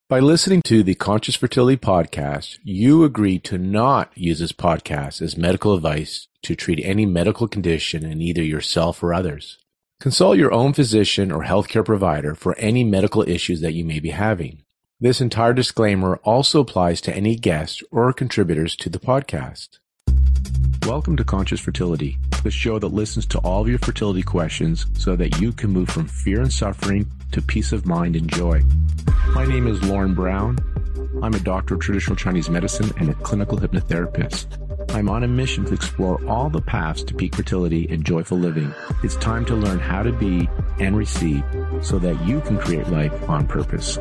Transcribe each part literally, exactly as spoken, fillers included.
By listening to the Conscious Fertility Podcast, you agree to not use this podcast as medical advice to treat any medical condition in either yourself or others. Consult your own physician or healthcare provider for any medical issues that you may be having. This entire disclaimer also applies to any guests or contributors to the podcast. Welcome to Conscious Fertility, the show that listens to all of your fertility questions so that you can move from fear and suffering to peace of mind and joy. My name is Lauren Brown. I'm a doctor of traditional Chinese medicine and a clinical hypnotherapist. I'm on a mission to explore all the paths to peak fertility and joyful living. It's time to learn how to be and receive so that you can create life on purpose.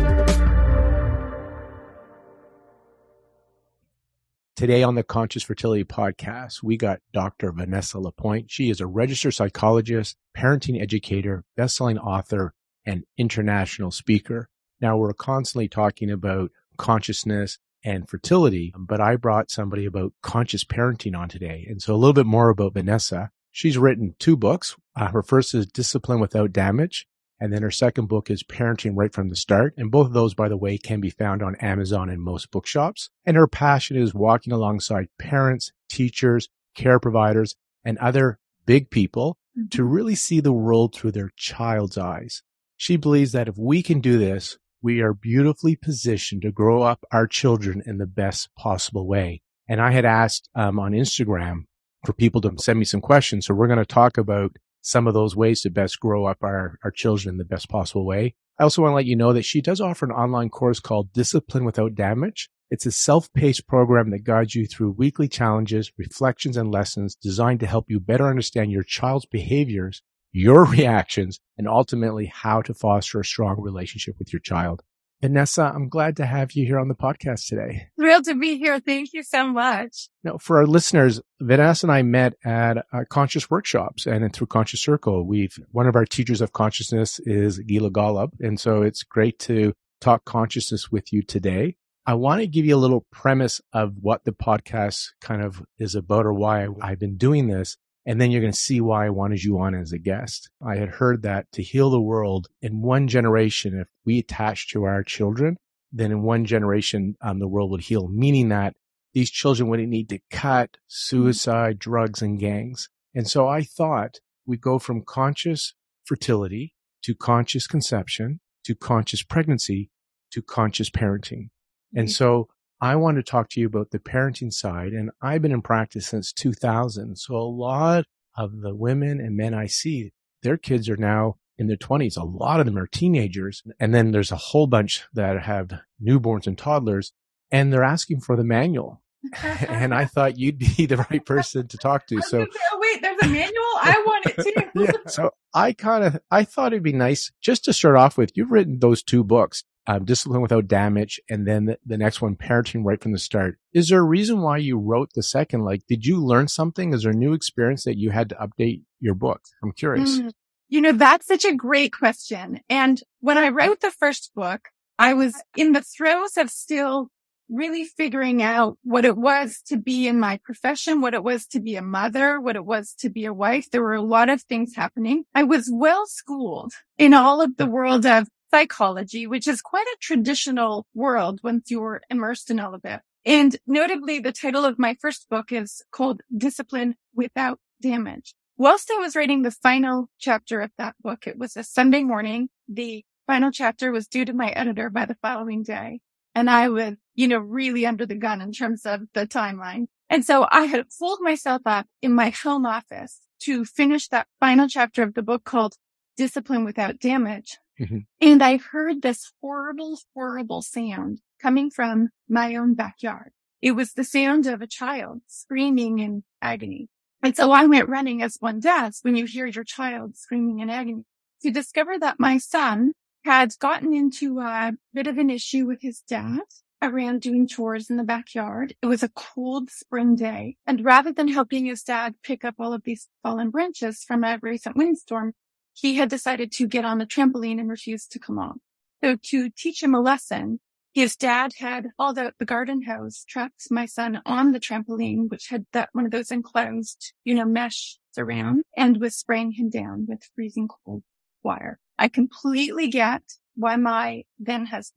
Today on the Conscious Fertility Podcast, we got Doctor Vanessa Lapointe. She is a registered psychologist, parenting educator, best-selling author, and international speaker. Now, we're constantly talking about consciousness and fertility, but I brought somebody about conscious parenting on today. And so a little bit more about Vanessa. She's written two books. Uh, her first is Discipline Without Damage, and then her second book is Parenting Right from the Start. And both of those, by the way, can be found on Amazon and most bookshops. And her passion is walking alongside parents, teachers, care providers, and other big people mm-hmm. to really see the world through their child's eyes. She believes that if we can do this, we are beautifully positioned to grow up our children in the best possible way. And I had asked um, on Instagram for people to send me some questions. So we're going to talk about some of those ways to best grow up our, our children in the best possible way. I also want to let you know that she does offer an online course called Discipline Without Damage. It's a self-paced program that guides you through weekly challenges, reflections, and lessons designed to help you better understand your child's behaviors, your reactions, and ultimately how to foster a strong relationship with your child. Vanessa, I'm glad to have you here on the podcast today. Thrilled to be here. Thank you so much. Now, for our listeners, Vanessa and I met at uh, Conscious Workshops and through Conscious Circle. We've one of our teachers of consciousness is Gila Golub, and so it's great to talk consciousness with you today. I want to give you a little premise of what the podcast kind of is about or why I've been doing this. And then you're going to see why I wanted you on as a guest. I had heard that to heal the world in one generation, if we attach to our children, then in one generation, um, the world would heal, meaning that these children wouldn't need to cut, suicide, drugs, and gangs. And so I thought we'd go from conscious fertility to conscious conception to conscious pregnancy to conscious parenting. And so I want to talk to you about the parenting side, and I've been in practice since two thousand. So a lot of the women and men I see, their kids are now in their twenties. A lot of them are teenagers. And then there's a whole bunch that have newborns and toddlers, and they're asking for the manual. And I thought you'd be the right person to talk to. So, oh, wait, there's a manual? I want it too. yeah. So I kind of, I thought it'd be nice just to start off with, you've written those two books. Um, Discipline Without Damage, and then the, the next one, Parenting Right from the Start. Is there a reason why you wrote the second? Like, did you learn something? Is there a new experience that you had to update your book? I'm curious. Mm. You know, that's such a great question. And when I wrote the first book, I was in the throes of still really figuring out what it was to be in my profession, what it was to be a mother, what it was to be a wife. There were a lot of things happening. I was well schooled in all of the world of psychology, which is quite a traditional world once you're immersed in all of it. And notably, the title of my first book is called Discipline Without Damage. Whilst I was writing the final chapter of that book, it was a Sunday morning. The final chapter was due to my editor by the following day. And I was, you know, really under the gun in terms of the timeline. And so I had pulled myself up in my home office to finish that final chapter of the book called Discipline Without Damage. Mm-hmm. And I heard this horrible, horrible sound coming from my own backyard. It was the sound of a child screaming in agony. And so I went running, as one does when you hear your child screaming in agony, to discover that my son had gotten into a bit of an issue with his dad around doing chores in the backyard. It was a cold spring day. And rather than helping his dad pick up all of these fallen branches from a recent windstorm, he had decided to get on the trampoline and refuse to come off. So to teach him a lesson, his dad had hauled out the garden hose, trapped my son on the trampoline, which had that one of those enclosed, you know, mesh around, and was spraying him down with freezing cold wire. I completely get why my then husband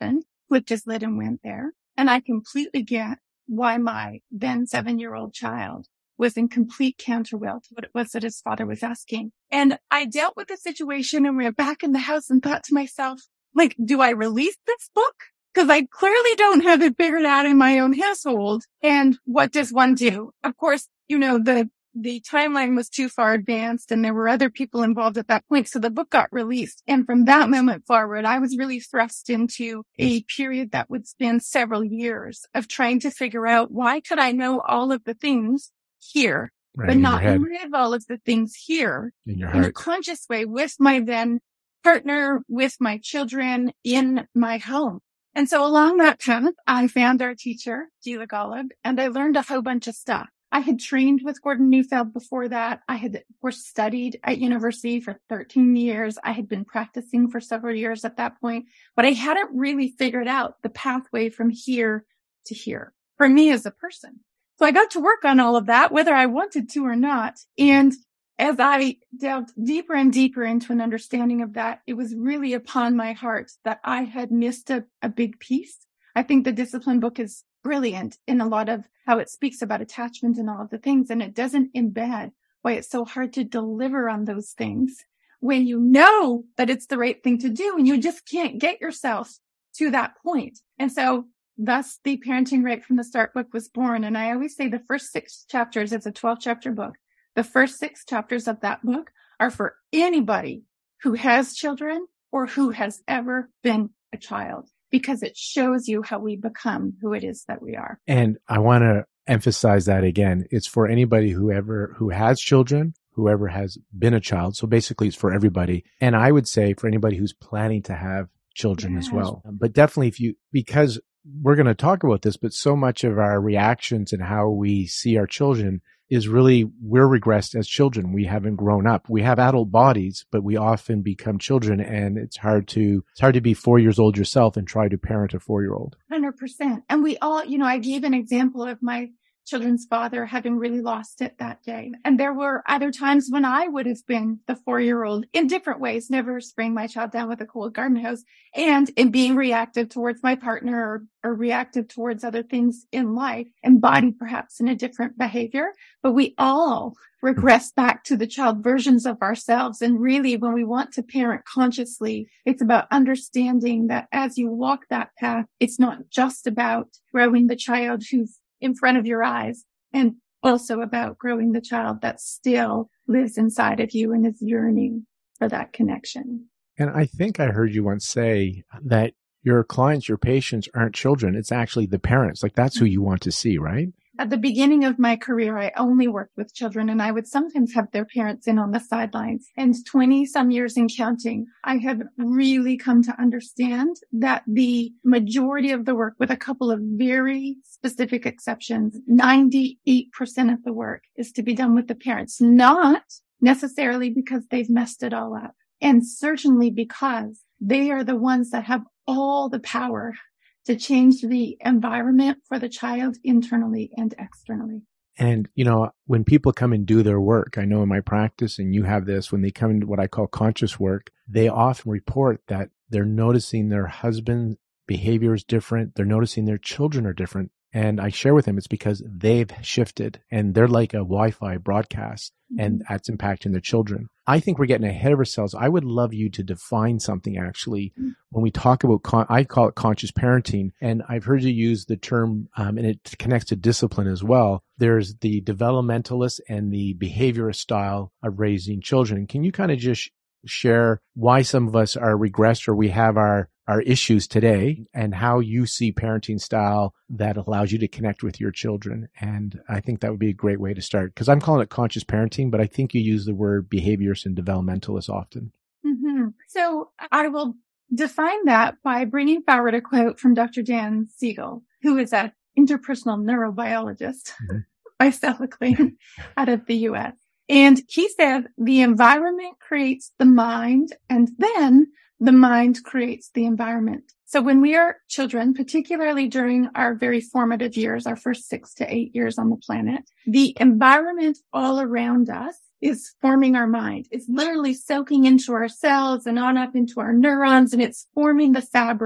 flipped his lid and went there. And I completely get why my then seven-year-old child was in complete counterwill to what it was that his father was asking. And I dealt with the situation and went back in the house and thought to myself, like, do I release this book? Because I clearly don't have it figured out in my own household. And what does one do? Of course, you know, the the timeline was too far advanced and there were other people involved at that point. So the book got released. And from that moment forward, I was really thrust into a period that would span several years of trying to figure out why could I know all of the things here, right, but not live all of the things here in, your in heart. a conscious way with my then partner, with my children in my home. And so along that path, I found our teacher, Gila Golub, and I learned a whole bunch of stuff. I had trained with Gordon Neufeld before that. I had, of course, studied at university for thirteen years. I had been practicing for several years at that point, but I hadn't really figured out the pathway from here to here for me as a person. So I got to work on all of that, whether I wanted to or not. And as I delved deeper and deeper into an understanding of that, it was really upon my heart that I had missed a, a big piece. I think the Discipline book is brilliant in a lot of how it speaks about attachment and all of the things, and it doesn't embed why it's so hard to deliver on those things when you know that it's the right thing to do and you just can't get yourself to that point. And so thus the Parenting Right from the Start book was born. And I always say the first six chapters, it's a twelve chapter book. The first six chapters of that book are for anybody who has children or who has ever been a child, because it shows you how we become who it is that we are. And I want to emphasize that again. It's for anybody who ever, who has children, whoever has been a child. So basically it's for everybody. And I would say for anybody who's planning to have children Yes. as well. But definitely if you, because we're going to talk about this, but so much of our reactions and how we see our children is really, we're regressed as children. We haven't grown up. We have adult bodies, but we often become children, and it's hard to, it's hard to be four years old yourself and try to parent a four-year-old. one hundred percent. And we all, you know, I gave an example of my children's father having really lost it that day. And there were other times when I would have been the four-year-old in different ways, never spraying my child down with a cold garden hose, and in being reactive towards my partner or, or reactive towards other things in life, embodied perhaps in a different behavior. But we all regress back to the child versions of ourselves. And really, when we want to parent consciously, it's about understanding that as you walk that path, it's not just about growing the child who's in front of your eyes, and also about growing the child that still lives inside of you and is yearning for that connection. And I think I heard you once say that your clients, your patients aren't children. It's actually the parents. Like that's who you want to see, right? At the beginning of my career, I only worked with children, and I would sometimes have their parents in on the sidelines. And twenty some years in counting, I have really come to understand that the majority of the work, with a couple of very specific exceptions, ninety-eight percent of the work is to be done with the parents, not necessarily because they've messed it all up, and certainly because they are the ones that have all the power to change the environment for the child internally and externally. And, you know, when people come and do their work, I know in my practice, and you have this, when they come into what I call conscious work, they often report that they're noticing their husband's behavior is different. They're noticing their children are different. And I share with them, it's because they've shifted and they're like a Wi-Fi broadcast, mm-hmm. and that's impacting their children. I think we're getting ahead of ourselves. I would love you to define something actually. Mm-hmm. When we talk about, con- I call it conscious parenting, and I've heard you use the term, um, and it connects to discipline as well. There's the developmentalist and the behaviorist style of raising children. Can you kind of just share why some of us are regressed or we have our our issues today, and how you see parenting style that allows you to connect with your children? And I think that would be a great way to start, because I'm calling it conscious parenting, but I think you use the word behaviorist and developmentalist often. Mm-hmm. So I will define that by bringing forward a quote from Doctor Dan Siegel, who is an interpersonal neurobiologist, mm-hmm. by self-acclaim, out of the U S. And he said, the environment creates the mind, and then the mind creates the environment. So when we are children, particularly during our very formative years, our first six to eight years on the planet, the environment all around us is forming our mind. It's literally soaking into our cells and on up into our neurons, and it's forming the fabric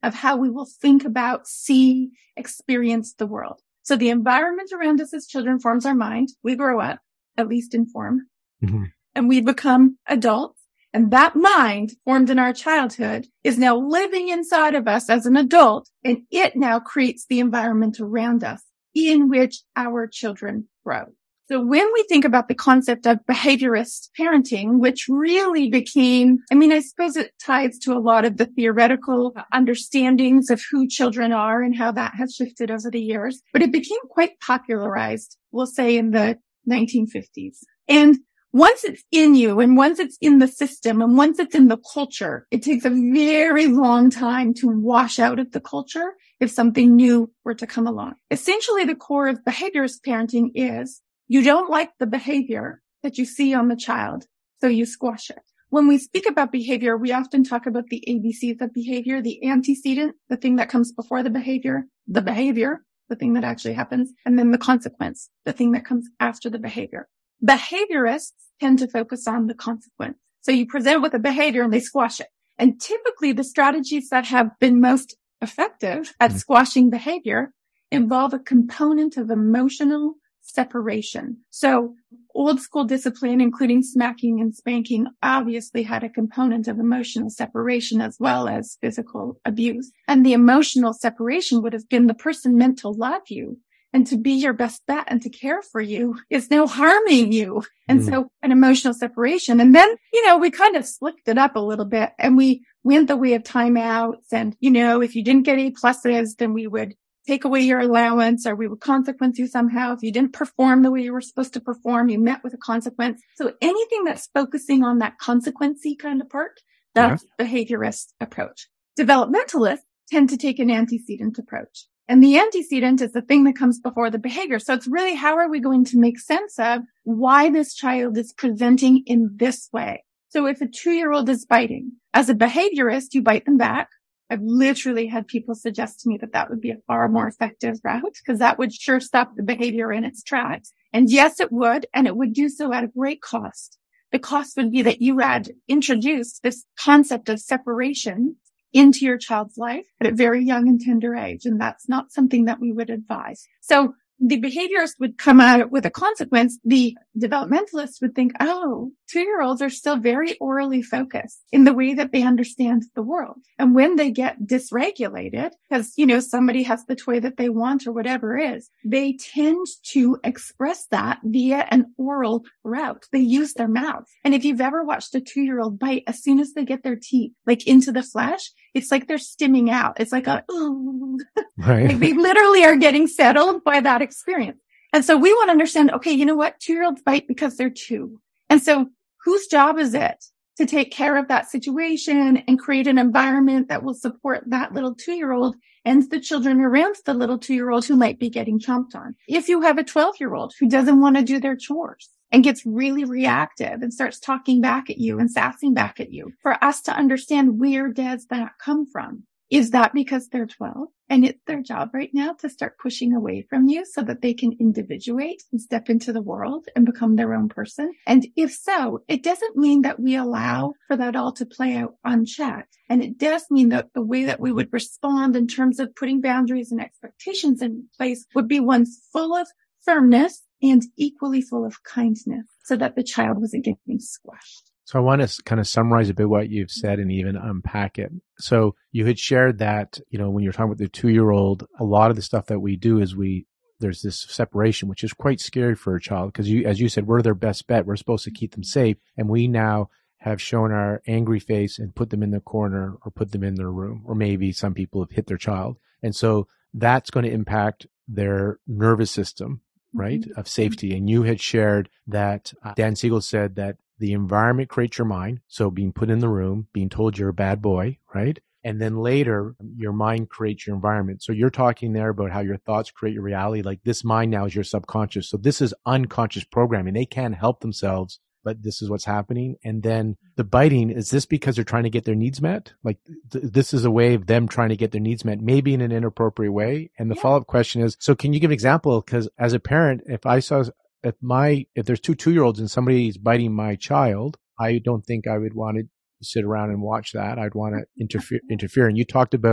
of how we will think about, see, experience the world. So the environment around us as children forms our mind. We grow up, at least in form, mm-hmm. and we become adults. And that mind formed in our childhood is now living inside of us as an adult, and it now creates the environment around us in which our children grow. So when we think about the concept of behaviorist parenting, which really became, I mean, I suppose it ties to a lot of the theoretical understandings of who children are and how that has shifted over the years, but it became quite popularized, we'll say, in the nineteen fifties. And once it's in you and once it's in the system and once it's in the culture, it takes a very long time to wash out of the culture if something new were to come along. Essentially, the core of behaviorist parenting is you don't like the behavior that you see on the child, so you squash it. When we speak about behavior, we often talk about the A B Cs of behavior, the antecedent, the thing that comes before the behavior, the behavior, the thing that actually happens, and then the consequence, the thing that comes after the behavior. Behaviorists tend to focus on the consequence. So you present with a behavior and they squash it. And typically the strategies that have been most effective at mm-hmm. squashing behavior involve a component of emotional separation. So old school discipline, including smacking and spanking, obviously had a component of emotional separation as well as physical abuse. And the emotional separation would have been the person meant to love you and to be your best bet and to care for you is now harming you. And mm. so an emotional separation. And then, you know, we kind of slicked it up a little bit and we went the way of timeouts. And, you know, if you didn't get A pluses, then we would take away your allowance or we would consequence you somehow. If you didn't perform the way you were supposed to perform, you met with a consequence. So anything that's focusing on that consequence-y kind of part, that's yeah. behaviorist approach. Developmentalists tend to take an antecedent approach. And the antecedent is the thing that comes before the behavior. So it's really how are we going to make sense of why this child is presenting in this way? So if a two-year-old is biting, as a behaviorist, you bite them back. I've literally had people suggest to me that that would be a far more effective route because that would sure stop the behavior in its tracks. And yes, it would. And it would do so at a great cost. The cost would be that you had introduced this concept of separation into your child's life at a very young and tender age. And that's not something that we would advise. So the behaviorist would come out with a consequence. The developmentalist would think, oh, two-year-olds are still very orally focused in the way that they understand the world. And when they get dysregulated, because, you know, somebody has the toy that they want or whatever it is, they tend to express that via an oral route. They use their mouth. And if you've ever watched a two-year-old bite, as soon as they get their teeth, like into the flesh, it's like they're stimming out. It's like a, ooh. Right. Like they literally are getting settled by that experience. And so we want to understand, okay, you know what? Two-year-olds bite because they're two. And so whose job is it to take care of that situation and create an environment that will support that little two-year-old and the children around the little two-year-old who might be getting chomped on? If you have a twelve-year-old who doesn't want to do their chores and gets really reactive and starts talking back at you and sassing back at you, for us to understand where does that come from? Is that because they're twelve and it's their job right now to start pushing away from you so that they can individuate and step into the world and become their own person? And if so, it doesn't mean that we allow for that all to play out unchecked. And it does mean that the way that we would respond in terms of putting boundaries and expectations in place would be one full of firmness and equally full of kindness so that the child wasn't getting squashed. So I want to kind of summarize a bit what you've said and even unpack it. So you had shared that, you know, when you're talking about the two-year-old, a lot of the stuff that we do is we, there's this separation, which is quite scary for a child because you, as you said, we're their best bet. We're supposed to keep them safe. And we now have shown our angry face and put them in the corner or put them in their room, or maybe some people have hit their child. And so that's going to impact their nervous system, right, mm-hmm. of safety. And you had shared that uh, Dan Siegel said that the environment creates your mind. So being put in the room, being told you're a bad boy, right? And then later, your mind creates your environment. So you're talking there about how your thoughts create your reality. Like this mind now is your subconscious. So this is unconscious programming. They can't help themselves, but this is what's happening. And then the biting, is this because they're trying to get their needs met? Like th- this is a way of them trying to get their needs met, maybe in an inappropriate way. And the yeah. follow-up question is, so can you give an example? Because as a parent, if I saw If my, if there's two two-year-olds and somebody's biting my child, I don't think I would want to sit around and watch that. I'd want to interfere, interfere. And you talked about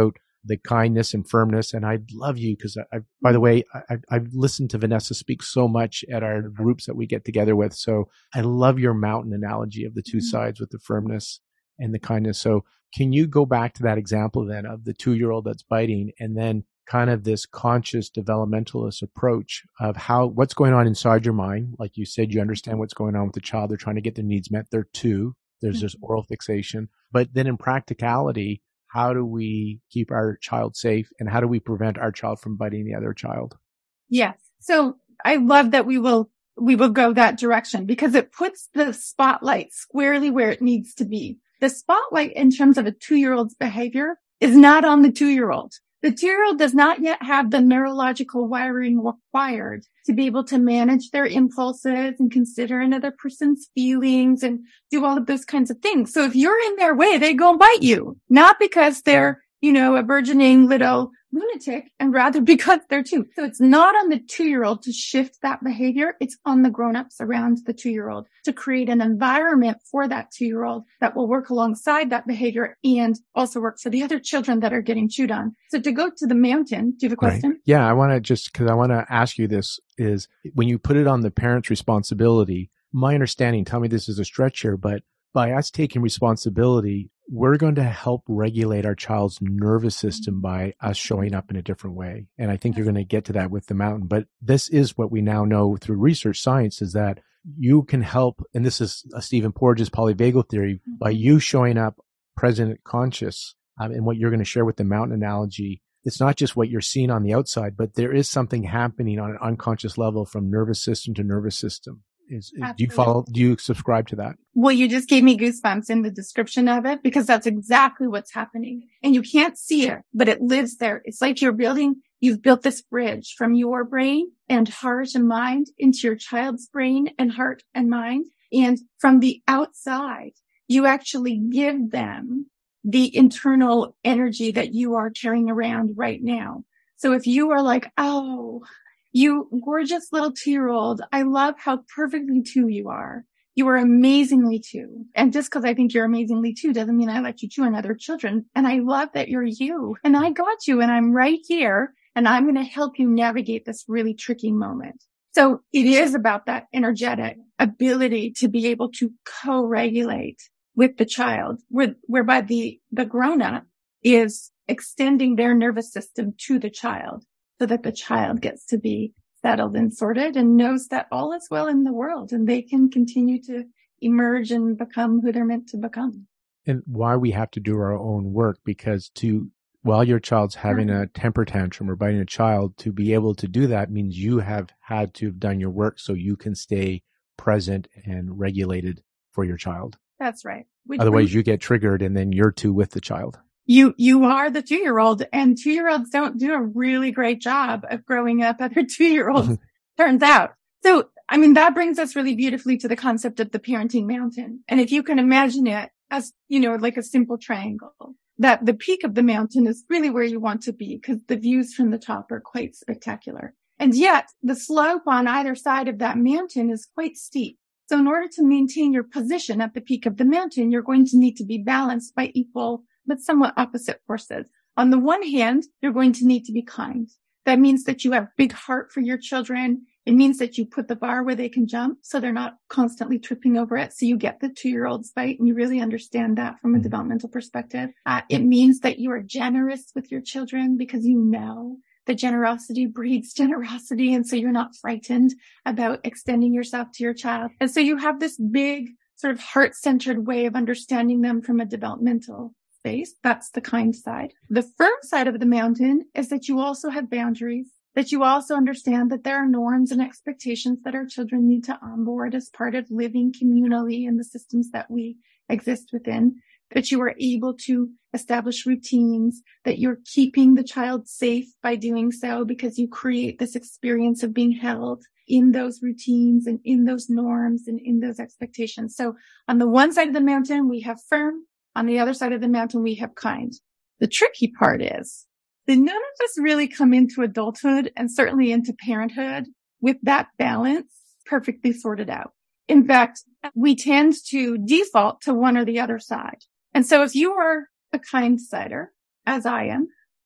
the kindness and firmness. And I love you because, I, I, by the way, I, I've listened to Vanessa speak so much at our groups that we get together with. So I love your mountain analogy of the two sides with the firmness and the kindness. So can you go back to that example then of the two-year-old that's biting, and then kind of this conscious developmentalist approach of how, what's going on inside your mind? Like you said, you understand what's going on with the child. They're trying to get their needs met. They're two. There's this oral fixation. But then in practicality, how do we keep our child safe, and how do we prevent our child from biting the other child? Yes. So I love that we will, we will go that direction because it puts the spotlight squarely where it needs to be. The spotlight in terms of a two-year-old's behavior is not on the two-year-old. The two-year-old does not yet have the neurological wiring required to be able to manage their impulses and consider another person's feelings and do all of those kinds of things. So if you're in their way, they go and bite you, not because they're, you know, a burgeoning little lunatic, and rather because they're two. So it's not on the two-year-old to shift that behavior. It's on the grown-ups around the two-year-old to create an environment for that two-year-old that will work alongside that behavior and also work for the other children that are getting chewed on. So to go to the mountain, do you have a question? Right. Yeah, I want to just, because I want to ask you this, is when you put it on the parent's responsibility, my understanding, tell me this is a stretch here, but by us taking responsibility, we're going to help regulate our child's nervous system by us showing up in a different way. And I think you're going to get to that with the mountain. But this is what we now know through research science, is that you can help, and this is a Stephen Porges polyvagal theory, by you showing up present, conscious, um, and what you're going to share with the mountain analogy. It's not just what you're seeing on the outside, but there is something happening on an unconscious level from nervous system to nervous system. Is, is, do you follow, do you subscribe to that? Well, you just gave me goosebumps in the description of it, because that's exactly what's happening. And you can't see it, but it lives there. It's like you're building, you've built this bridge from your brain and heart and mind into your child's brain and heart and mind. And from the outside, you actually give them the internal energy that you are carrying around right now. So if you are like, oh, you gorgeous little two-year-old, I love how perfectly two you are. You are amazingly two. And just because I think you're amazingly two doesn't mean I let you chew on other children. And I love that you're you. And I got you, and I'm right here, and I'm going to help you navigate this really tricky moment. So it is about that energetic ability to be able to co-regulate with the child, where, whereby the, the grown-up is extending their nervous system to the child, so that the child gets to be settled and sorted and knows that all is well in the world, and they can continue to emerge and become who they're meant to become. And why we have to do our own work, because to, while your child's having a temper tantrum or biting a child, to be able to do that means you have had to have done your work so you can stay present and regulated for your child. That's right. Which Otherwise brings- you get triggered and then you're two with the child. You, you are the two-year-old, and two-year-olds don't do a really great job of growing up other two-year-olds, turns out. So, I mean, that brings us really beautifully to the concept of the parenting mountain. And if you can imagine it as, you know, like a simple triangle, that the peak of the mountain is really where you want to be, because the views from the top are quite spectacular. And yet the slope on either side of that mountain is quite steep. So in order to maintain your position at the peak of the mountain, you're going to need to be balanced by equal but somewhat opposite forces. On the one hand, you're going to need to be kind. That means that you have big heart for your children. It means that you put the bar where they can jump, so they're not constantly tripping over it. So you get the two-year-old's bite, and you really understand that from a mm-hmm. developmental perspective. Uh, it means that you are generous with your children, because you know that generosity breeds generosity. And so you're not frightened about extending yourself to your child. And so you have this big sort of heart-centered way of understanding them from a developmental space. That's the kind side. The firm side of the mountain is that you also have boundaries, that you also understand that there are norms and expectations that our children need to onboard as part of living communally in the systems that we exist within, that you are able to establish routines, that you're keeping the child safe by doing so, because you create this experience of being held in those routines and in those norms and in those expectations. So on the one side of the mountain, we have firm. On the other side of the mountain, we have kind. The tricky part is that none of us really come into adulthood, and certainly into parenthood, with that balance perfectly sorted out. In fact, we tend to default to one or the other side. And so if you are a kind sider, as I am,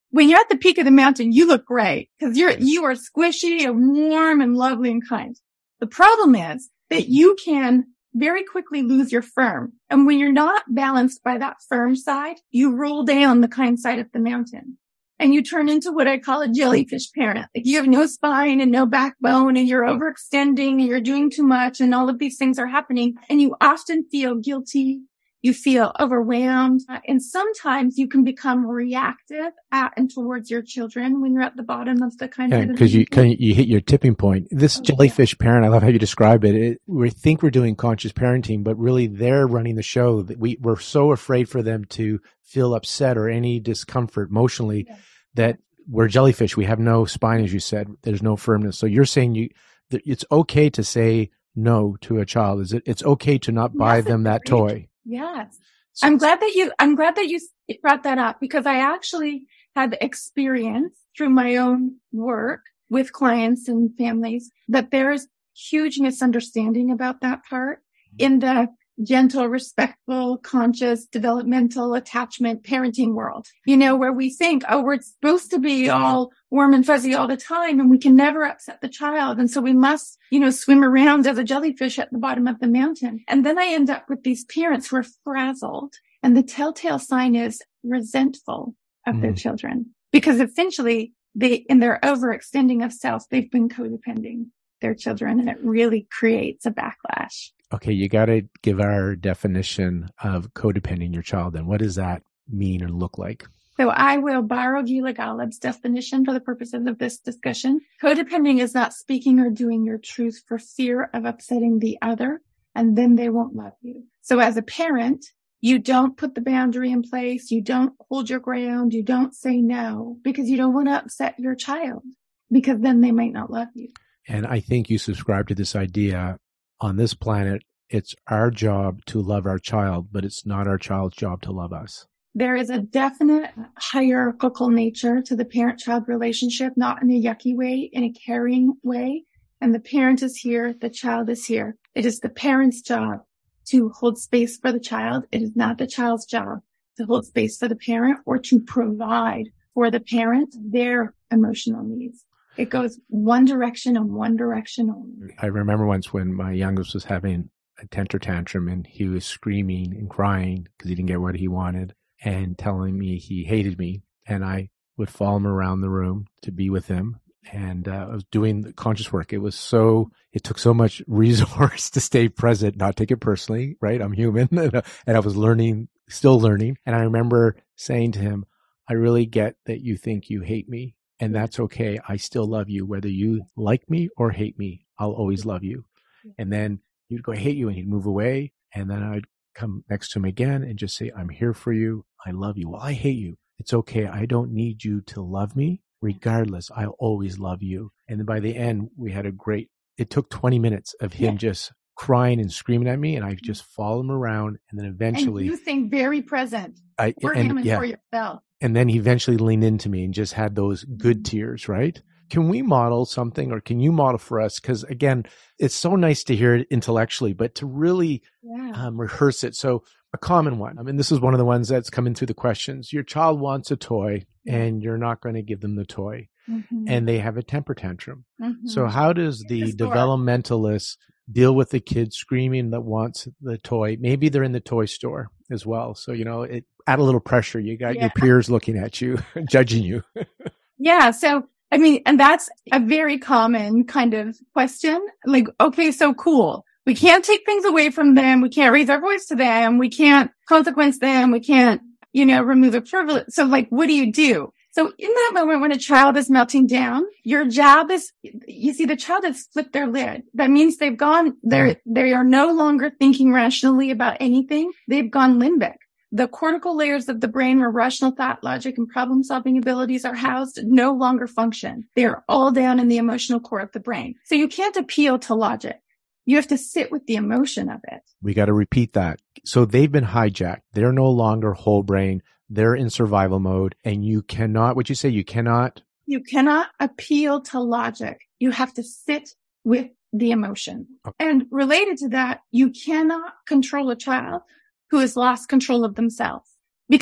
when you're at the peak of the mountain, you look great because you're, you are squishy and warm and lovely and kind. The problem is that you can very quickly lose your firm. And when you're not balanced by that firm side, you roll down the kind side of the mountain and you turn into what I call a jellyfish parent. Like you have no spine and no backbone and you're overextending and you're doing too much and all of these things are happening and you often feel guilty. You feel overwhelmed, uh, and sometimes you can become reactive at and towards your children when you're at the bottom of the kind yeah, of because you kind of, you hit your tipping point. This oh, jellyfish yeah. parent, I love how you describe it. it. We think we're doing conscious parenting, but really they're running the show. That we we're so afraid for them to feel upset or any discomfort emotionally yeah. that we're jellyfish. We have no spine, as you said. There's no firmness. So you're saying you that it's okay to say no to a child. Is it? It's okay to not buy yes, them that great. toy. Yes. I'm glad that you, I'm glad that you brought that up because I actually had experience through my own work with clients and families that there's huge misunderstanding about that part in the gentle, respectful, conscious, developmental attachment parenting world, you know, where we think, oh, we're supposed to be all warm and fuzzy all the time and we can never upset the child. And so we must, you know, swim around as a jellyfish at the bottom of the mountain. And then I end up with these parents who are frazzled. And the telltale sign is resentful of mm. their children because essentially they, in their overextending of self, they've been codepending their children and it really creates a backlash. Okay, you got to give our definition of codepending your child. Then what does that mean and look like? So I will borrow Gila Golub's definition for the purposes of this discussion. Codepending is not speaking or doing your truth for fear of upsetting the other, and then they won't love you. So as a parent, you don't put the boundary in place. You don't hold your ground. You don't say no because you don't want to upset your child because then they might not love you. And I think you subscribe to this idea. On this planet, it's our job to love our child, but it's not our child's job to love us. There is a definite hierarchical nature to the parent-child relationship, not in a yucky way, in a caring way. And the parent is here, the child is here. It is the parent's job to hold space for the child. It is not the child's job to hold space for the parent or to provide for the parent their emotional needs. It goes one direction and one direction only. I remember once when my youngest was having a temper tantrum and he was screaming and crying because he didn't get what he wanted and telling me he hated me. And I would follow him around the room to be with him. And uh, I was doing the conscious work. It was so, it took so much resource to stay present, not take it personally, right? I'm human. And I was learning, still learning. And I remember saying to him, I really get that you think you hate me. And that's okay. I still love you. Whether you like me or hate me, I'll always love you. And then you'd go, I hate you. And he'd move away. And then I'd come next to him again and just say, I'm here for you. I love you. Well, I hate you. It's okay. I don't need you to love me. Regardless, I'll always love you. And then by the end, we had a great, it took twenty minutes of him yeah. just crying and screaming at me. And I just followed him around. And then eventually. And you think very present I, for and, him and yeah. for yourself. And then he eventually leaned into me and just had those good tears, right? Can we model something or can you model for us? Because again, it's so nice to hear it intellectually, but to really yeah. um, rehearse it. So a common one, I mean, this is one of the ones that's coming through the questions. Your child wants a toy and you're not going to give them the toy mm-hmm. and they have a temper tantrum. Mm-hmm. So how does the, the developmentalist deal with the kid screaming that wants the toy? Maybe they're in the toy store as well. So, you know, it add a little pressure. You got yeah. your peers looking at you, judging you. yeah. So, I mean, and that's a very common kind of question. Like, okay, so cool. We can't take things away from them. We can't raise our voice to them. We can't consequence them. We can't, you know, remove the privilege. So like, what do you do? So in that moment when a child is melting down, your job is, you see, the child has flipped their lid. That means they've gone, they're, they are no longer thinking rationally about anything. They've gone limbic. The cortical layers of the brain where rational thought, logic, and problem-solving abilities are housed no longer function. They are all down in the emotional core of the brain. So you can't appeal to logic. You have to sit with the emotion of it. We got to repeat that. So they've been hijacked. They're no longer whole brain. They're in survival mode. And you cannot, what you say, you cannot? You cannot appeal to logic. You have to sit with the emotion. Okay. And related to that, you cannot control a child who has lost control of themselves. Because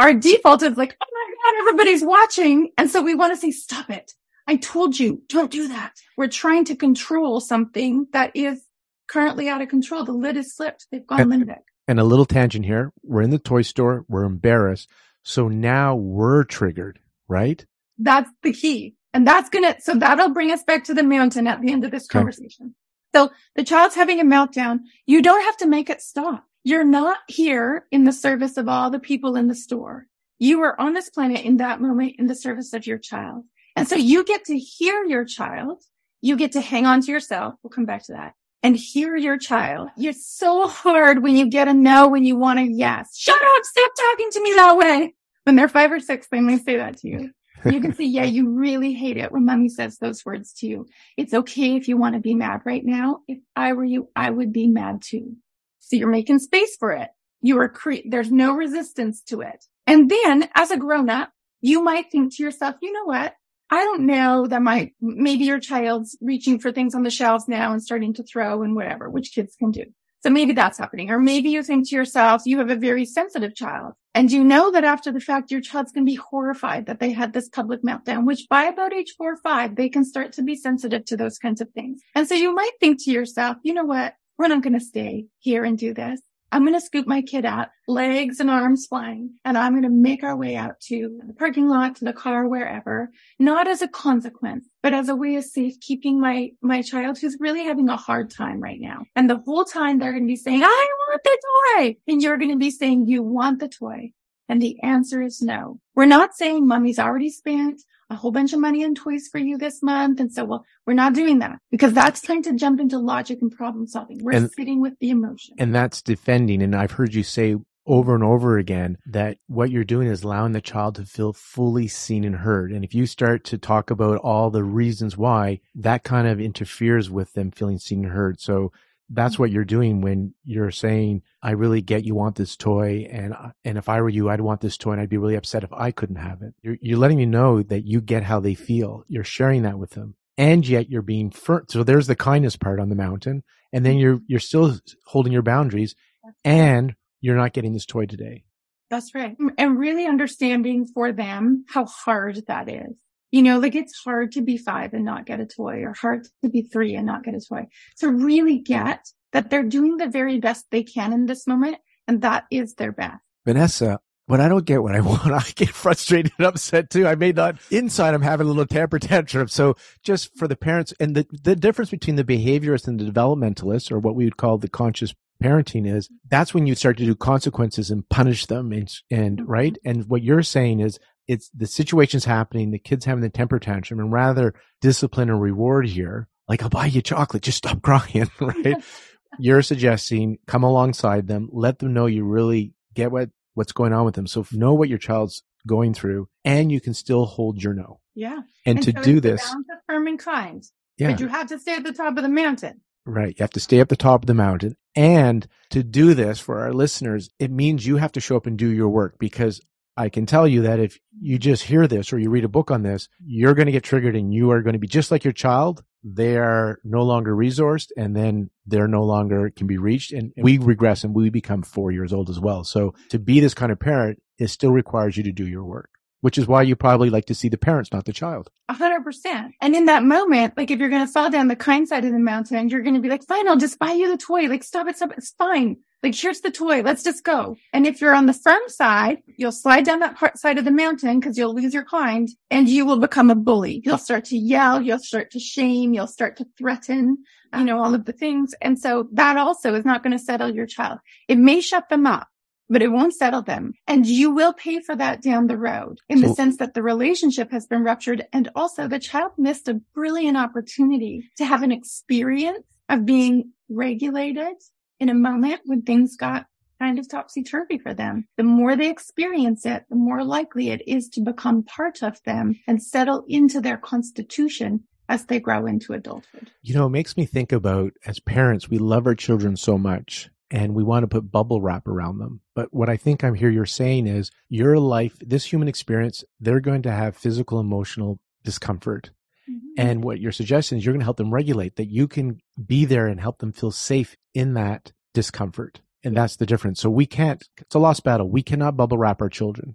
our default is like, oh my God, everybody's watching. And so we want to say, stop it. I told you, don't do that. We're trying to control something that is currently out of control. The lid is slipped. They've gone limbic. And a little tangent here. We're in the toy store. We're embarrassed. So now we're triggered, right? That's the key. And that's going to, so that'll bring us back to the mountain at the end of this Okay. conversation. So the child's having a meltdown. You don't have to make it stop. You're not here in the service of all the people in the store. You are on this planet in that moment in the service of your child. And so you get to hear your child. You get to hang on to yourself. We'll come back to that. And hear your child. You're so hard when you get a no, when you want a yes. Shut up. Stop talking to me that way. When they're five or six, they may say that to you. You can say, yeah, you really hate it when mommy says those words to you. It's okay if you want to be mad right now. If I were you, I would be mad too. So you're making space for it. You are cre- there's no resistance to it. And then as a grown up, you might think to yourself, you know what? I don't know that my, maybe your child's reaching for things on the shelves now and starting to throw and whatever, which kids can do. So maybe that's happening. Or maybe you think to yourself, you have a very sensitive child. And you know that after the fact, your child's going to be horrified that they had this public meltdown, which by about age four or five, they can start to be sensitive to those kinds of things. And so you might think to yourself, you know what? We're not going to stay here and do this. I'm going to scoop my kid out, legs and arms flying, and I'm going to make our way out to the parking lot, to the car, wherever, not as a consequence, but as a way of safekeeping my, my child who's really having a hard time right now. And the whole time they're going to be saying, I want the toy. And you're going to be saying, you want the toy. And the answer is no. We're not saying mommy's already spent a whole bunch of money on toys for you this month. And so, well, we're not doing that because that's time to jump into logic and problem solving. We're and, sitting with the emotion. And that's defending. And I've heard you say over and over again that what you're doing is allowing the child to feel fully seen and heard. And if you start to talk about all the reasons why, that kind of interferes with them feeling seen and heard. So that's what you're doing when you're saying, I really get you want this toy. And, and if I were you, I'd want this toy and I'd be really upset if I couldn't have it. You're, you're letting me know that you get how they feel. You're sharing that with them. And yet you're being firm. So there's the kindness part on the mountain. And then you're, you're still holding your boundaries and you're not getting this toy today. That's right. And really understanding for them how hard that is. You know, like it's hard to be five and not get a toy, or hard to be three and not get a toy. So really get that they're doing the very best they can in this moment, and that is their best. Vanessa, when I don't get what I want, I get frustrated and upset too. I may not, inside I'm having a little temper tantrum. So just for the parents, and the, the difference between the behaviorists and the developmentalists, or what we would call the conscious parenting, is that's when you start to do consequences and punish them and, and mm-hmm. right. And what you're saying is, it's the situation's happening, the kid's having the temper tantrum, and rather discipline and reward here, like I'll buy you chocolate, just stop crying, right? You're suggesting come alongside them, let them know you really get what, what's going on with them. So know what your child's going through, and you can still hold your no. Yeah. And, and to so do it's this, balance of firm and kind. Yeah. But you have to stay at the top of the mountain. Right. You have to stay up the top of the mountain. And to do this for our listeners, it means you have to show up and do your work, because I can tell you that if you just hear this or you read a book on this, you're going to get triggered and you are going to be just like your child. They are no longer resourced, and then they're no longer can be reached. And we regress and we become four years old as well. So to be this kind of parent, it still requires you to do your work, which is why you probably like to see the parents, not the child. A hundred percent. And in that moment, like if you're going to fall down the kind side of the mountain, you're going to be like, fine, I'll just buy you the toy. Like, stop it, stop it. It's fine. Like, here's the toy. Let's just go. And if you're on the firm side, you'll slide down that part side of the mountain because you'll lose your kind, and you will become a bully. You'll start to yell. You'll start to shame. You'll start to threaten, you know, all of the things. And so that also is not going to settle your child. It may shut them up, but it won't settle them. And you will pay for that down the road in so, the sense that the relationship has been ruptured. And also the child missed a brilliant opportunity to have an experience of being regulated in a moment when things got kind of topsy-turvy for them. The more they experience it, the more likely it is to become part of them and settle into their constitution as they grow into adulthood. You know, it makes me think about, as parents, we love our children so much and we want to put bubble wrap around them. But what I think I'm here you're saying is your life, this human experience, they're going to have physical, emotional discomfort. Mm-hmm. And what you're suggesting is you're going to help them regulate, that you can be there and help them feel safe in that discomfort. And that's the difference. So we can't, it's a lost battle. We cannot bubble wrap our children.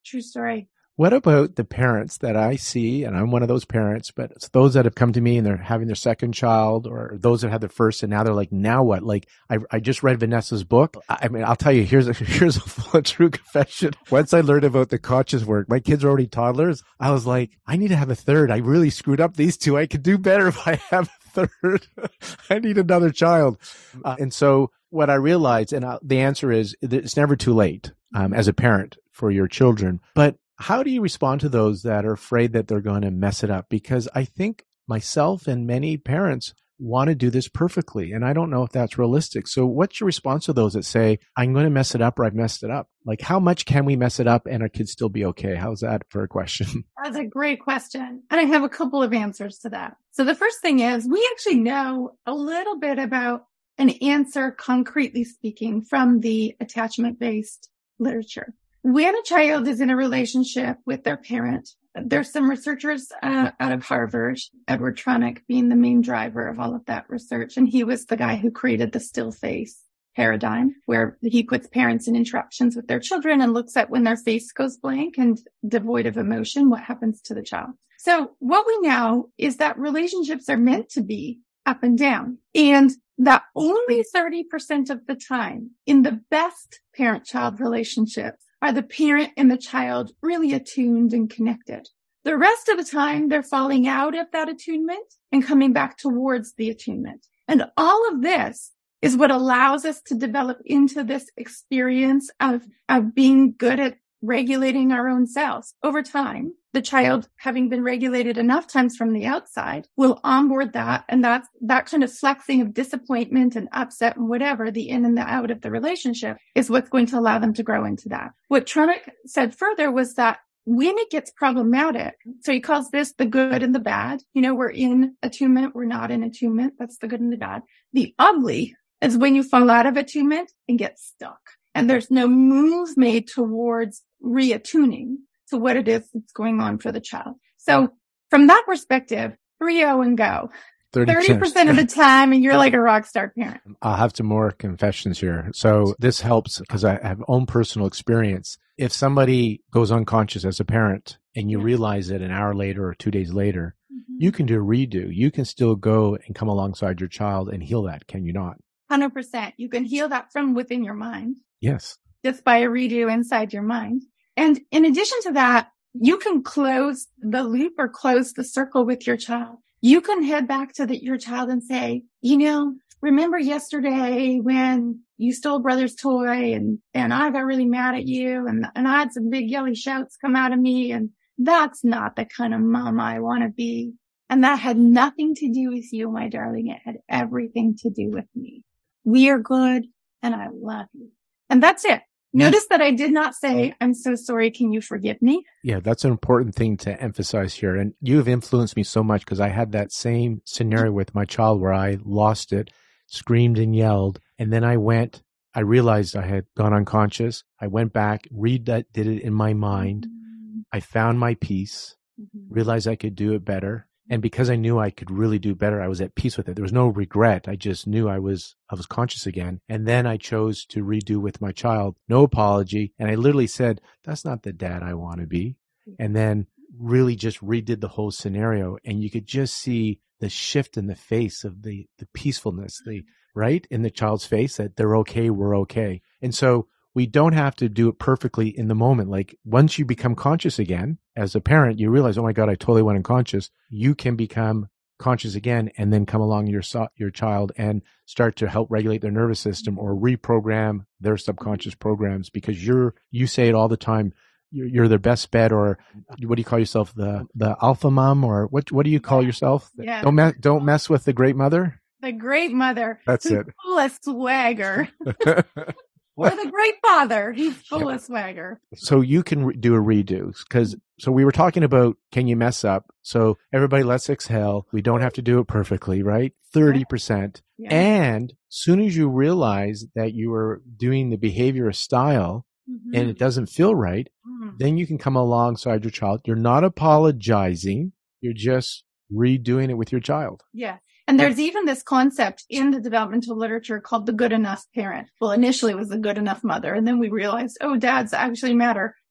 True story. What about the parents that I see, and I'm one of those parents, but it's those that have come to me and they're having their second child, or those that had their first and now they're like, now what? Like, I I just read Vanessa's book. I mean, I'll tell you, here's a, here's a full true confession. Once I learned about the conscious work, my kids are already toddlers. I was like, I need to have a third. I really screwed up these two. I could do better if I have a third. I need another child. Uh, and so what I realized, and I, the answer is, it's never too late um, as a parent for your children. But how do you respond to those that are afraid that they're going to mess it up? Because I think myself and many parents want to do this perfectly, and I don't know if that's realistic. So what's your response to those that say, I'm going to mess it up or I've messed it up? Like, how much can we mess it up and our kids still be okay? How's that for a question? That's a great question. And I have a couple of answers to that. So the first thing is, we actually know a little bit about an answer, concretely speaking, from the attachment-based literature. When a child is in a relationship with their parent, there's some researchers uh, out of Harvard, Edward Tronick being the main driver of all of that research. And he was the guy who created the still face paradigm, where he puts parents in interactions with their children and looks at when their face goes blank and devoid of emotion, what happens to the child. So what we know is that relationships are meant to be up and down, and that only thirty percent of the time in the best parent-child relationships are the parent and the child really attuned and connected. The rest of the time, they're falling out of that attunement and coming back towards the attunement. And all of this is what allows us to develop into this experience of, of being good at regulating our own selves. Over time, the child, having been regulated enough times from the outside, will onboard that. And that's that kind of flexing of disappointment and upset and whatever, the in and the out of the relationship, is what's going to allow them to grow into that. What Tronick said further was that when it gets problematic, so he calls this the good and the bad. You know, we're in attunement, we're not in attunement. That's the good and the bad. The ugly is when you fall out of attunement and get stuck. And there's no move made towards reattuning to what it is that's going on for the child. So from that perspective, three oh and go. thirty percent of the time, and you're like a rock star parent. I'll have some more confessions here. So this helps because I have own personal experience. If somebody goes unconscious as a parent and you yeah. realize it an hour later or two days later, mm-hmm. you can do a redo. You can still go and come alongside your child and heal that, can you not? one hundred percent. You can heal that from within your mind. Yes. Just by a redo inside your mind. And in addition to that, you can close the loop or close the circle with your child. You can head back to the, your child and say, you know, remember yesterday when you stole brother's toy and, and I got really mad at you and, and I had some big yelly shouts come out of me, and that's not the kind of mom I want to be. And that had nothing to do with you, my darling. It had everything to do with me. We are good and I love you. And that's it. Notice that I did not say, I'm so sorry, can you forgive me? Yeah, that's an important thing to emphasize here. And you have influenced me so much because I had that same scenario with my child where I lost it, screamed and yelled. And then I went, I realized I had gone unconscious. I went back, redid it in my mind. Mm-hmm. I found my peace, mm-hmm. realized I could do it better. And because I knew I could really do better, I was at peace with it. There was no regret. I just knew I was, I was conscious again. And then I chose to redo with my child. No apology. And I literally said, that's not the dad I want to be. And then really just redid the whole scenario. And you could just see the shift in the face of the, the peacefulness, the right in the child's face that they're okay. We're okay. And so we don't have to do it perfectly in the moment. Like once you become conscious again, as a parent, you realize, oh my God, I totally went unconscious. You can become conscious again and then come along your so- your child and start to help regulate their nervous system or reprogram their subconscious programs, because you're, you say it all the time, you're, you're their best bet, or what do you call yourself? The, the alpha mom, or what, what do you call yourself? Yeah. Don't mess, don't mess with the great mother. The great mother. That's it. Full of swagger. Or the great father. He's full of swagger. So you can re- do a redo, because so we were talking about, can you mess up? So everybody, let's exhale. We don't have to do it perfectly, right? thirty percent. Yeah. And soon as you realize that you are doing the behavior style mm-hmm. and it doesn't feel right, mm. then you can come alongside your child. You're not apologizing. You're just redoing it with your child. Yeah. And there's even this concept in the developmental literature called the good enough parent. Well, initially it was the good enough mother. And then we realized, oh, dads actually matter.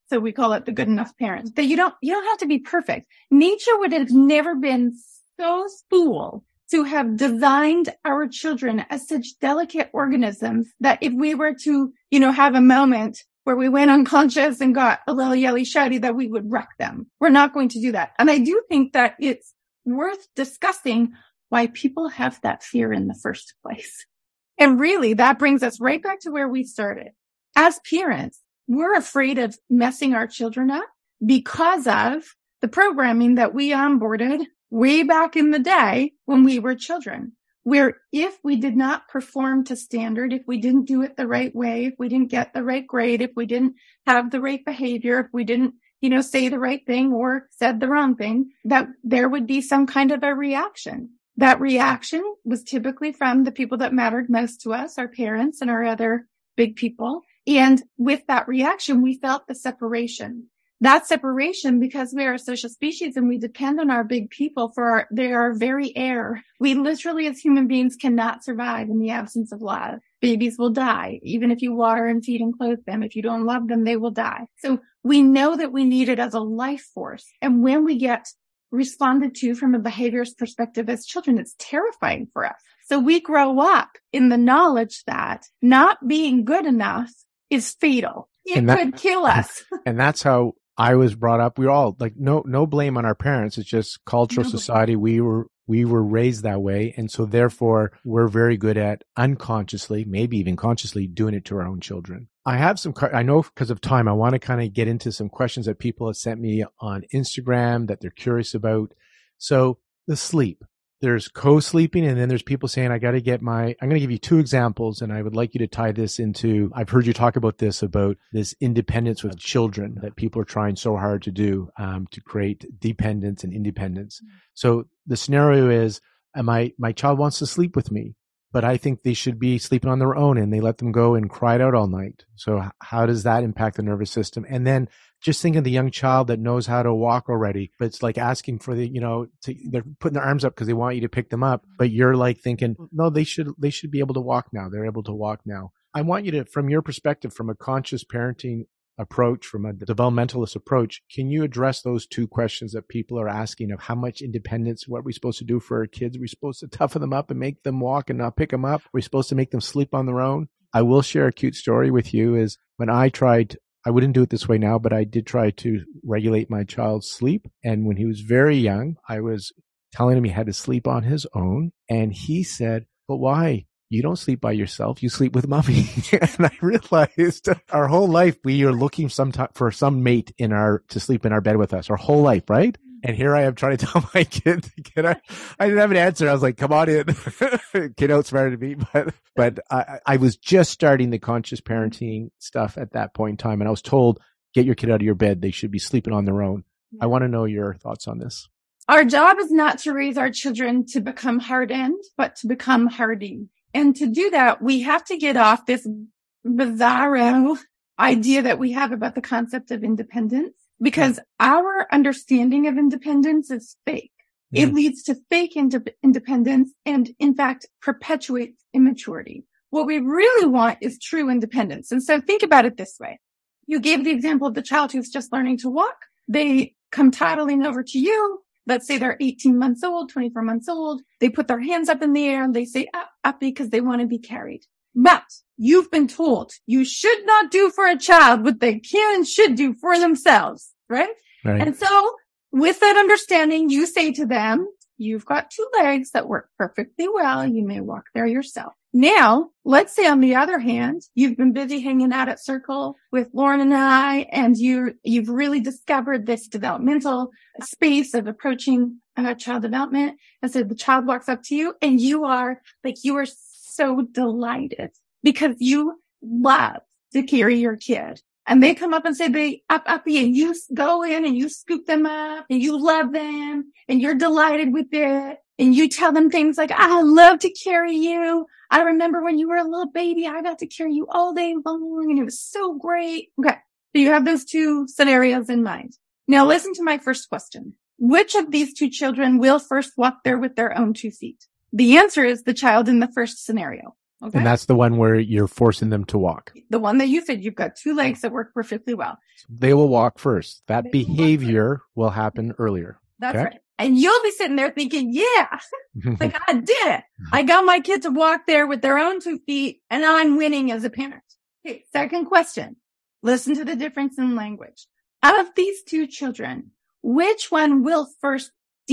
So we call it the good enough parent. That you don't, you don't have to be perfect. Nature would have never been so fool to have designed our children as such delicate organisms that if we were to, you know, have a moment where we went unconscious and got a little yelly shouty, that we would wreck them. We're not going to do that. And I do think that it's worth discussing why people have that fear in the first place. And really, that brings us right back to where we started. As parents, we're afraid of messing our children up because of the programming that we onboarded way back in the day when we were children, where if we did not perform to standard, if we didn't do it the right way, if we didn't get the right grade, if we didn't have the right behavior, if we didn't, you know, say the right thing or said the wrong thing, that there would be some kind of a reaction. That reaction was typically from the people that mattered most to us, our parents and our other big people. And with that reaction, we felt the separation. That separation, because we are a social species and we depend on our big people for our, they are our very air. We literally as human beings cannot survive in the absence of love. Babies will die. Even if you water and feed and clothe them, if you don't love them, they will die. So we know that we need it as a life force. And when we get responded to from a behaviorist perspective as children, it's terrifying for us. So we grow up in the knowledge that not being good enough is fatal. It that, could kill us. And that's how I was brought up. We were all like, no, no blame on our parents. It's just cultural no society. We were, we were raised that way. And so therefore we're very good at unconsciously, maybe even consciously doing it to our own children. I have some, I know because of time, I want to kind of get into some questions that people have sent me on Instagram that they're curious about. So the sleep. There's co-sleeping, and then there's people saying, I got to get my, I'm going to give you two examples, and I would like you to tie this into, I've heard you talk about this, about this independence with children that people are trying so hard to do, um, to create dependence and independence. Mm-hmm. So the scenario is, my, my child wants to sleep with me, but I think they should be sleeping on their own, and they let them go and cry it out all night. So how does that impact the nervous system? And then just think of the young child that knows how to walk already, but it's like asking for the, you know, to, they're putting their arms up because they want you to pick them up, but you're like thinking, no, they should, they should be able to walk now. They're able to walk now. I want you to, from your perspective, from a conscious parenting approach, from a developmentalist approach, can you address those two questions that people are asking of how much independence, what are we supposed to do for our kids? Are we supposed to toughen them up and make them walk and not pick them up? Are we supposed to make them sleep on their own? I will share a cute story with you is when I tried, I wouldn't do it this way now, but I did try to regulate my child's sleep. And when he was very young, I was telling him he had to sleep on his own. And he said, but why? You don't sleep by yourself. You sleep with mommy. And I realized our whole life, we are looking sometime for some mate in our, to sleep in our bed with us our whole life, right? And here I am trying to tell my kid to get out. I didn't have an answer. I was like, come on in. Kid outsmarted me. But, but I, I was just starting the conscious parenting stuff at that point in time. And I was told, get your kid out of your bed. They should be sleeping on their own. Yeah. I want to know your thoughts on this. Our job is not to raise our children to become hardened, but to become hardy. And to do that, we have to get off this bizarro idea that we have about the concept of independence, because our understanding of independence is fake. Yeah. It leads to fake ind- independence and, in fact, perpetuates immaturity. What we really want is true independence. And so think about it this way. You gave the example of the child who's just learning to walk. They come toddling over to you. Let's say they're eighteen months old, twenty-four months old. They put their hands up in the air and they say up, up because they want to be carried. But you've been told you should not do for a child what they can and should do for themselves, right? Right. And so with that understanding, you say to them, you've got two legs that work perfectly well. You may walk there yourself. Now, let's say on the other hand, you've been busy hanging out at Circle with Lauren and I, and you, you've really discovered this developmental space of approaching uh, child development. And so the child walks up to you and you are like, you are so delighted because you love to carry your kid. And they come up and say, they up, uppy, and you go in and you scoop them up and you love them and you're delighted with it. And you tell them things like, I love to carry you. I remember when you were a little baby, I got to carry you all day long and it was so great. Okay. So you have those two scenarios in mind. Now listen to my first question. Which of these two children will first walk there with their own two feet? The answer is the child in the first scenario. Okay. And that's the one where you're forcing them to walk. The one that you said, you've got two legs that work perfectly well. They will walk first. That They will walk behavior will happen earlier. That's okay? right. And you'll be sitting there thinking, yeah, like I did it. I got my kid to walk there with their own two feet and I'm winning as a parent. Okay. Second question. Listen to the difference in language. Of these two children, which one will first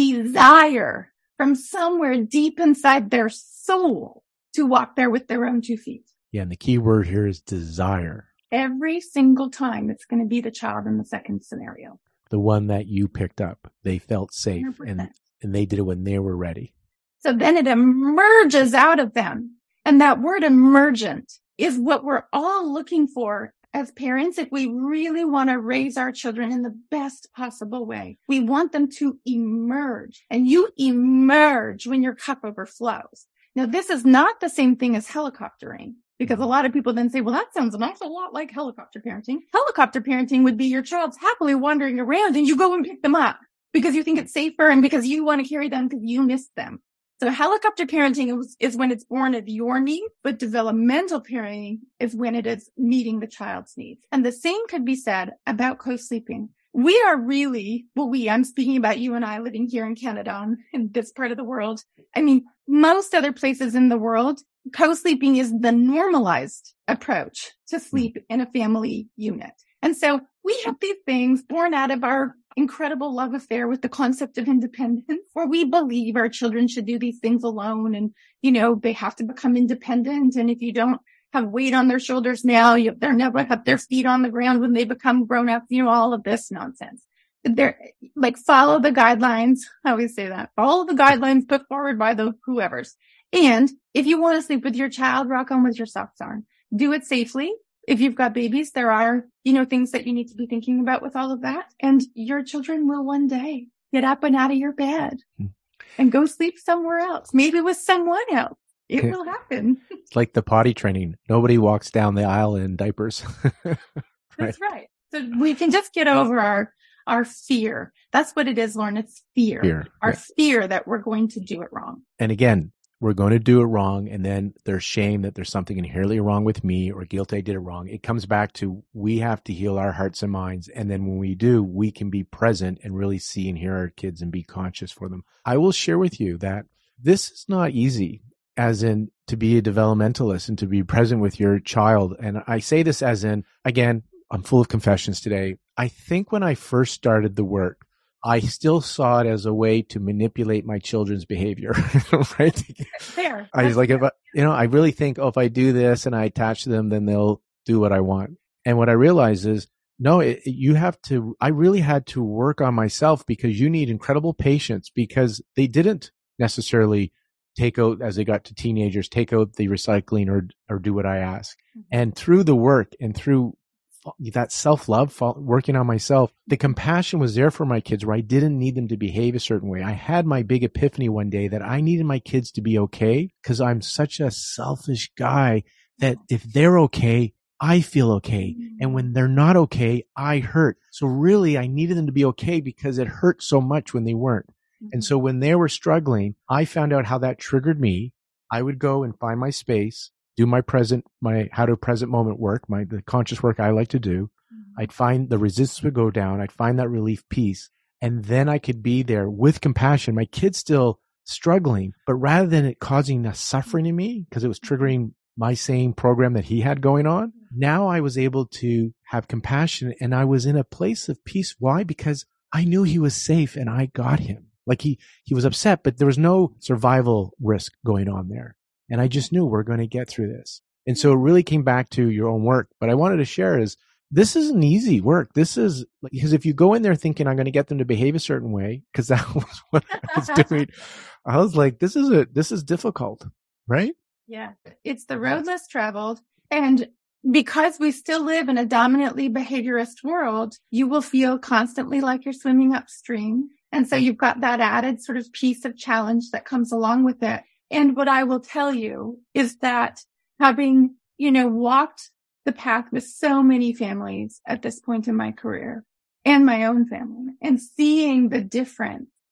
desire from somewhere deep inside their soul to walk there with their own two feet? Yeah. And the key word here is desire. Every single time it's going to be the child in the second scenario. The one that you picked up. They felt safe and, and they did it when they were ready. So then it emerges out of them. And that word emergent is what we're all looking for as parents if we really want to raise our children in the best possible way. We want them to emerge. And you emerge when your cup overflows. Now, this is not the same thing as helicoptering. Because a lot of people then say, well, that sounds an awful lot like helicopter parenting. Helicopter parenting would be your child's happily wandering around and you go and pick them up because you think it's safer and because you want to carry them because you miss them. So helicopter parenting is, is when it's born of your need, but developmental parenting is when it is meeting the child's needs. And the same could be said about co-sleeping. We are really, well, we, I'm speaking about you and I living here in Canada, in this part of the world. I mean, most other places in the world, co-sleeping is the normalized approach to sleep in a family unit. And so we have these things born out of our incredible love affair with the concept of independence, where we believe our children should do these things alone and, you know, they have to become independent. And if you don't have weight on their shoulders now, you, they'll never have their feet on the ground when they become grown up, you know, all of this nonsense. They're like, follow the guidelines. I always say that. Follow the guidelines put forward by the whoever's. And if you want to sleep with your child, rock on with your socks on. Do it safely. If you've got babies, there are, you know, things that you need to be thinking about with all of that. And your children will one day get up and out of your bed and go sleep somewhere else, maybe with someone else. It will happen. It's like the potty training. Nobody walks down the aisle in diapers. Right. That's right. So we can just get over our Our fear. That's what it is, Lauren. It's fear. fear. Our yeah. fear that we're going to do it wrong. And again, we're going to do it wrong. And then there's shame that there's something inherently wrong with me or guilt I did it wrong. It comes back to we have to heal our hearts and minds. And then when we do, we can be present and really see and hear our kids and be conscious for them. I will share with you that this is not easy, as in to be a developmentalist and to be present with your child. And I say this as in, again, I'm full of confessions today. I think when I first started the work, I still saw it as a way to manipulate my children's behavior, right? Fair. I was like, if I, you know, I really think, oh, if I do this and I attach to them, then they'll do what I want. And what I realized is, no, it, you have to, I really had to work on myself because you need incredible patience because they didn't necessarily take out, as they got to teenagers, take out the recycling or, or do what I ask. Mm-hmm. And through the work and through that self-love, working on myself, the compassion was there for my kids where I didn't need them to behave a certain way. I had my big epiphany one day that I needed my kids to be okay because I'm such a selfish guy that if they're okay, I feel okay. And when they're not okay, I hurt. So really, I needed them to be okay because it hurt so much when they weren't. Mm-hmm. And so when they were struggling, I found out how that triggered me. I would go and find my space, do my present, my how to present moment work, my the conscious work I like to do. Mm-hmm. I'd find the resistance would go down. I'd find that relief piece. And then I could be there with compassion. My kid's still struggling, but rather than it causing a suffering in me, because it was triggering my same program that he had going on, now I was able to have compassion and I was in a place of peace. Why? Because I knew he was safe and I got him. Like he, he was upset, but there was no survival risk going on there. And I just knew we're going to get through this. And so it really came back to your own work. But I wanted to share is this isn't easy work. This is because if you go in there thinking I'm going to get them to behave a certain way, because that was what I was doing, I was like, this is a, this is difficult, right? Yeah. It's the road less traveled. And because we still live in a dominantly behaviorist world, you will feel constantly like you're swimming upstream. And so you've got that added sort of piece of challenge that comes along with it. And what I will tell you is that having, you know, walked the path with so many families at this point in my career and my own family and seeing the difference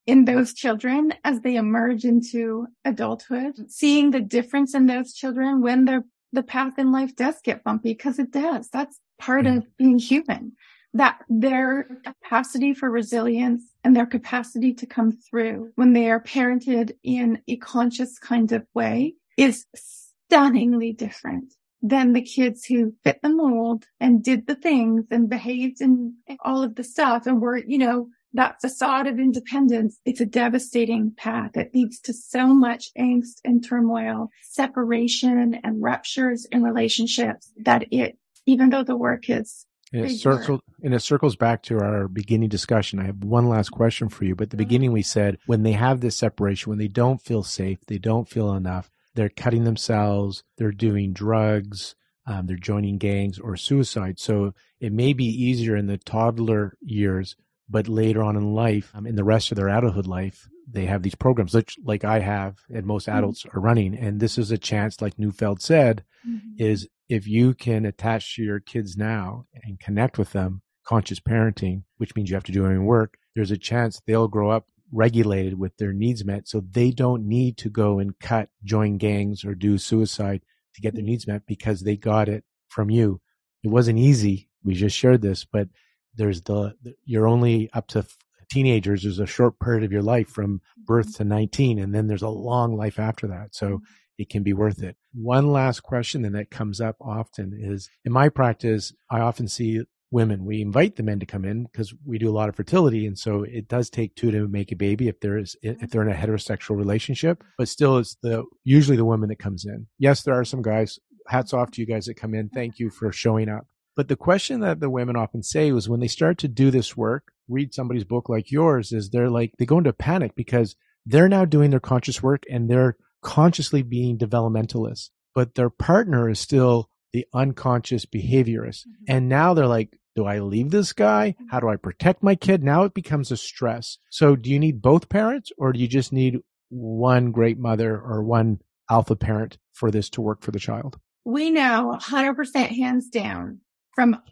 in those children as they emerge into adulthood, seeing the difference in those children when their the path in life does get bumpy, because it does. That's part Yeah. of being human. That their capacity for resilience and their capacity to come through when they are parented in a conscious kind of way is stunningly different than the kids who fit the mold and did the things and behaved and all of the stuff and were, you know, that facade of independence. It's a devastating path. It leads to so much angst and turmoil, separation and ruptures in relationships that it, even though the work is And it big circles, work. and it circles back to our beginning discussion. I have one last question for you. But at the beginning, we said when they have this separation, when they don't feel safe, they don't feel enough, they're cutting themselves, they're doing drugs, um, they're joining gangs or suicide. So it may be easier in the toddler years, but later on in life, um, in the rest of their adulthood life, they have these programs like, like I have and most adults mm-hmm. are running. And this is a chance, like Neufeld said, mm-hmm. is if you can attach to your kids now and connect with them, conscious parenting, which means you have to do any work, there's a chance they'll grow up regulated with their needs met. So they don't need to go and cut, join gangs or do suicide to get their needs met because they got it from you. It wasn't easy. We just shared this, but there's the, you're only up to teenagers. There's a short period of your life from birth to nineteen, and then there's a long life after that. So it can be worth it. One last question, and that comes up often is, in my practice, I often see women, we invite the men to come in because we do a lot of fertility. And so it does take two to make a baby if there is, if they're in a heterosexual relationship, but still it's the, usually the woman that comes in. Yes, there are some guys, hats off to you guys that come in. Thank you for showing up. But the question that the women often say was when they start to do this work, read somebody's book like yours, is they're like, they go into panic because they're now doing their conscious work and they're consciously being developmentalists, but their partner is still the unconscious behaviorist. Mm-hmm. And now they're like, do I leave this guy? How do I protect my kid? Now it becomes a stress. So do you need both parents, or do you just need one great mother or one alpha parent for this to work for the child? We know one hundred percent hands down from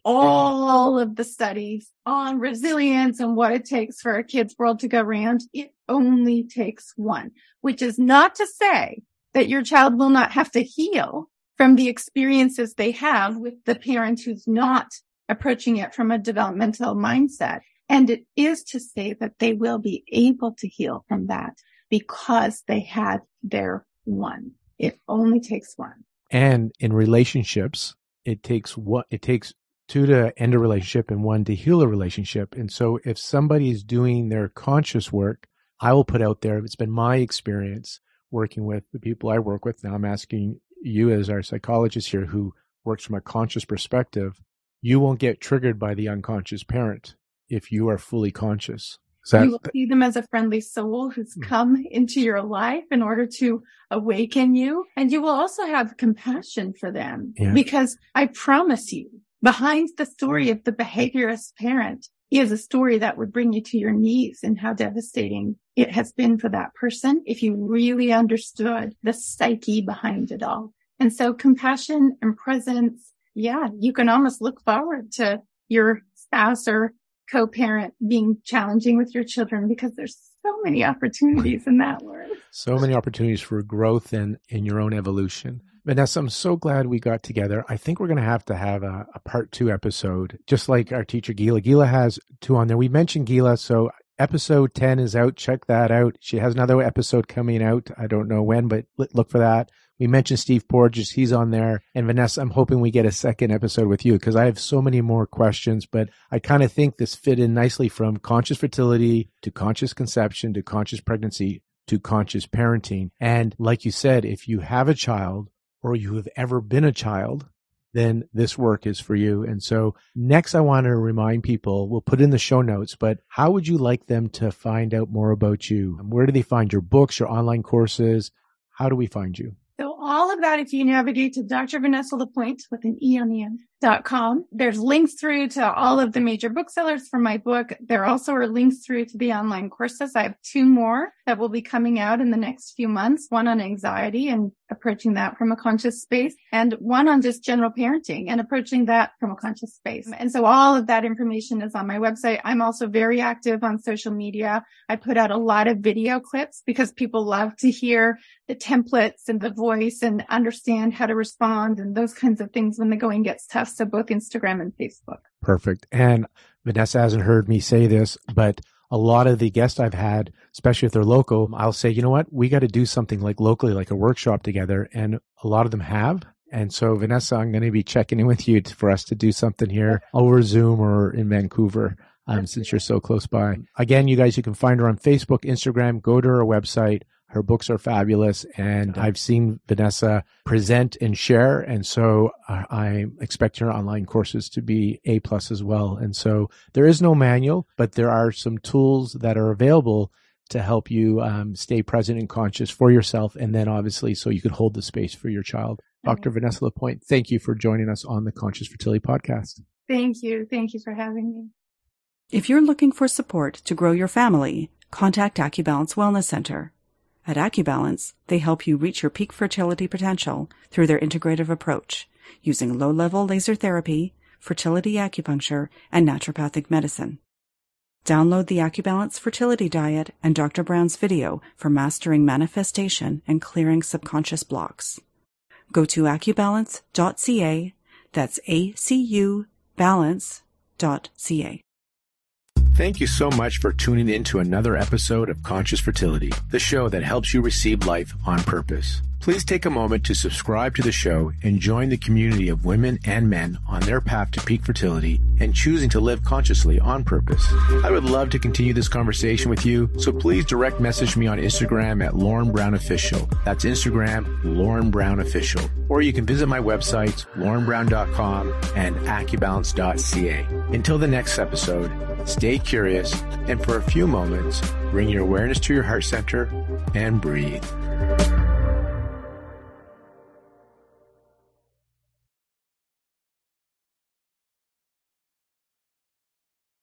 all of the studies on resilience and what it takes for a kid's world to go round, it only takes one, which is not to say that your child will not have to heal from the experiences they have with the parent who's not approaching it from a developmental mindset. And it is to say that they will be able to heal from that because they had their one. It only takes one. And in relationships, it takes what it takes two to end a relationship and one to heal a relationship. And so if somebody is doing their conscious work, I will put out there, it's been my experience working with the people I work with. Now I'm asking you as our psychologist here who works from a conscious perspective, you won't get triggered by the unconscious parent if you are fully conscious. That, you will see them as a friendly soul who's come into your life in order to awaken you. And you will also have compassion for them yeah. because I promise you, behind the story of the behaviorist parent is a story that would bring you to your knees and how devastating it has been for that person if you really understood the psyche behind it all. And so compassion and presence, yeah, you can almost look forward to your spouse or co-parent being challenging with your children because there's so many opportunities in that word. So many opportunities for growth and in your own evolution. Vanessa, I'm so glad we got together. I think we're going to have to have a, a part two episode, just like our teacher Gila. Gila has two on there. We mentioned Gila, so episode ten is out. Check that out. She has another episode coming out. I don't know when, but look for that. We mentioned Steve Porges. He's on there. And Vanessa, I'm hoping we get a second episode with you because I have so many more questions, but I kind of think this fit in nicely from conscious fertility to conscious conception to conscious pregnancy to conscious parenting. And like you said, if you have a child or you have ever been a child, then this work is for you. And so next I want to remind people, we'll put in the show notes, but how would you like them to find out more about you? Where do they find your books, your online courses? How do we find you? So all of that, if you navigate to Doctor Vanessa Lapointe with an E on the end dot com, there's links through to all of the major booksellers for my book. There also are links through to the online courses. I have two more that will be coming out in the next few months, one on anxiety and approaching that from a conscious space, and one on just general parenting and approaching that from a conscious space. And so all of that information is on my website. I'm also very active on social media. I put out a lot of video clips because people love to hear the templates and the voice and understand how to respond and those kinds of things when the going gets tough. So both Instagram and Facebook. Perfect. And Vanessa hasn't heard me say this, but a lot of the guests I've had, especially if they're local, I'll say, you know what, we got to do something like locally, like a workshop together. And a lot of them have. And so, Vanessa, I'm going to be checking in with you to, for us to do something here over Zoom or in Vancouver, um, since you're so close by. Again, you guys, you can find her on Facebook, Instagram, go to her website. Her books are fabulous, and I've seen Vanessa present and share, and so uh, I expect her online courses to be A plus as well. And so there is no manual, but there are some tools that are available to help you um, stay present and conscious for yourself, and then obviously so you can hold the space for your child. Doctor Vanessa Lapointe, thank you for joining us on the Conscious Fertility Podcast. Thank you. Thank you for having me. If you're looking for support to grow your family, contact AccuBalance Wellness Center. At AccuBalance, they help you reach your peak fertility potential through their integrative approach, using low-level laser therapy, fertility acupuncture, and naturopathic medicine. Download the AccuBalance Fertility Diet and Doctor Brown's video for mastering manifestation and clearing subconscious blocks. Go to accubalance dot c a, that's A C U balance dot c a. Thank you so much for tuning in to another episode of Conscious Fertility, the show that helps you receive life on purpose. Please take a moment to subscribe to the show and join the community of women and men on their path to peak fertility and choosing to live consciously on purpose. I would love to continue this conversation with you, so please direct message me on Instagram at Lauren Brown Official. That's Instagram, Lauren Brown Official. Or you can visit my websites, lauren brown dot com and accubalance dot c a. Until the next episode, stay curious, and for a few moments, bring your awareness to your heart center and breathe.